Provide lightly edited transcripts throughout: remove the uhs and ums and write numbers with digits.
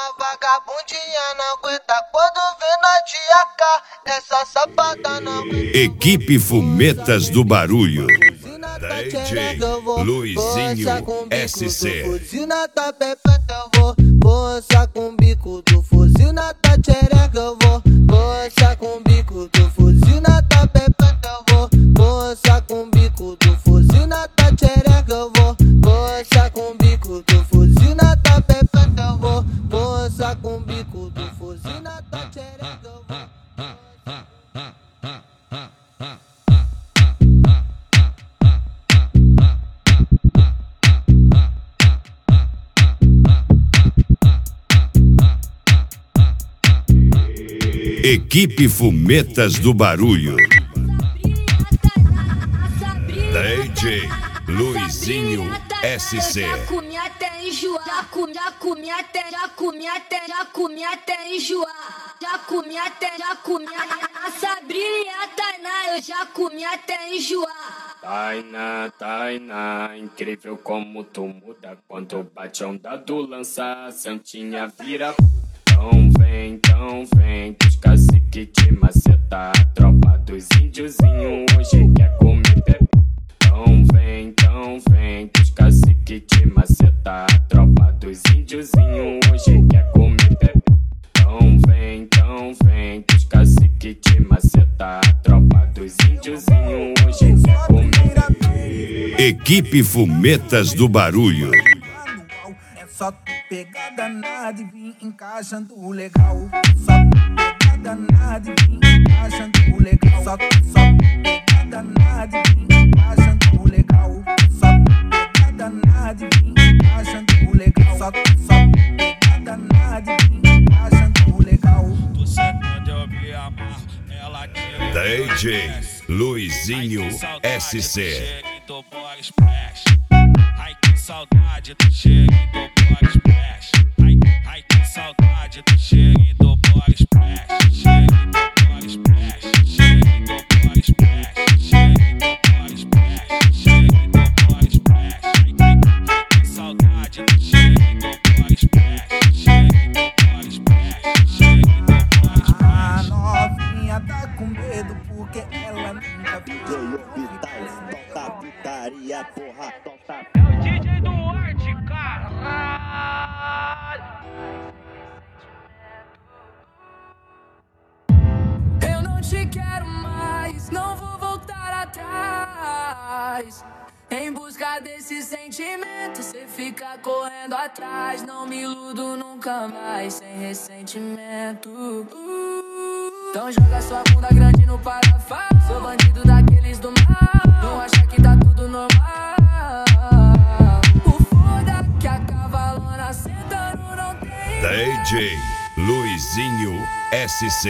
vagabundinha não aguenta quando vê nós de AK. Essa safada não aguenta. Equipe Fumetas do Barulho. DJ Luizinho SC. Fuzil na tua pepeca eu vou roçar com bico do fuzil na tua tchereca eu vou roçar com bico do fuzil na tua pepeca eu vou roçar com bico do fuzil na tua tchereca eu vou roçar com bico do fuzil na tua pepeca eu vou roçar com bico do fuzil na tua tchereca eu vou. Equipe Fumetas do Barulho. DJ Luizinho SC. Já comi até enjoar. Já comi até enjoar. Já comi essa brilha, Tainá, eu já comi até enjoar. Tainá, incrível como tu muda quando bate a onda do lança, santinha vira. Então vem, que os cacique te maceta. A tropa dos índiozinhos hoje quer comer bebê. Então vem, que os cacique te maceta. A tropa dos índiozinhos hoje quer comer bebê. Então vem, que os cacique te maceta. A tropa dos índiozinhos hoje quer comer bebê. Equipe Fumetas do Barulho. Só tu pegar danado e vir encaixando legal. Só tu pegar danado e vir encaixando legal. Só tu pegar danado e vir encaixando legal. Só tu pegar danado e vir encaixando legal. Só pegar danado e vir encaixando legal. Tu sentando eu me amarro, ela quer. DJ Luizinho SC. Ai que saudade, tu chega e do body splash. Ai que saudade, tu chega e do body splash. Chega e do body splash. Chega e do body splash. Chega e do body splash. Chega e do body splash. Ai que saudade, tu chega e do body splash. Chega e do body splash. Chega e do body splash. A novinha tá com medo porque ela nunca viu. Toca putaria, porra, toca. É o DJ do Arte, caralho. Eu não te quero mais, não vou voltar atrás. Em busca desse sentimento, cê fica correndo atrás. Não me iludo nunca mais, sem ressentimento. Então joga sua bunda grande no parafuso. Sou bandido daqueles do mal, não acha que tá tudo normal. O foda que a cavalona sentando não tem. DJ Luizinho SC.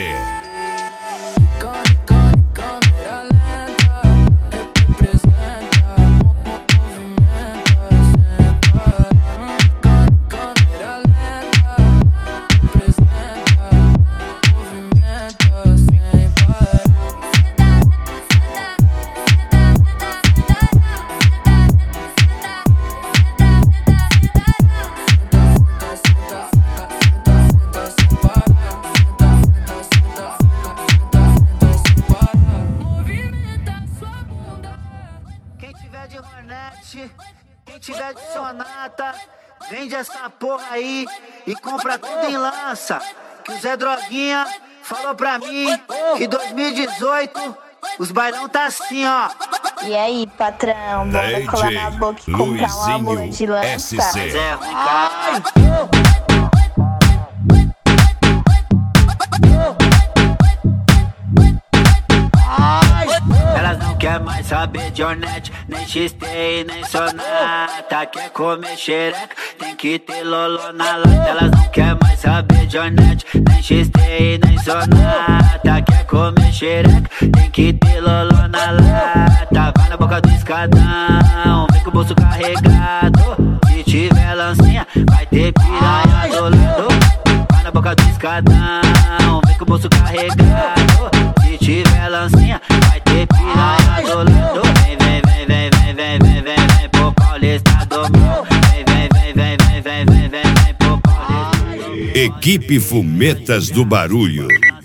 Câmera lenta, representa, movimenta, senta. Câmera lenta, representa, movimenta, sem parar. Quem tiver de Hornet, quem tiver de Sonata, vende essa porra aí e compra tudo em lança. Que o Zé Droguinha falou pra mim que 2018 os bailão tá assim, ó. E aí, patrão, bora colar na boca e comprar um amor de lança. SC. Zé Ricardo. Elas não quer mais saber de Hornet, nem XT e nem Sonata. Quer comer xereca, tem que ter lolo na lata. Elas não quer mais saber de Hornet, nem XT e nem Sonata. Quer comer xereca, tem que ter lolo na lata. Vai na boca do escadão, vem com o bolso carregado. Se tiver lancinha, vai ter piranha do lado. Vai na boca do escadão, vem com o bolso carregado. Se tiver lancinha, vai ter piranha do lado. Vem, vem, vem, vem, vem, vem, vem, vem, vem pro Paulista do Morro. Vem, vem, vem, vem, vem, vem, vem, vem, vem pro Paulista. Equipe Fumetas do Barulho.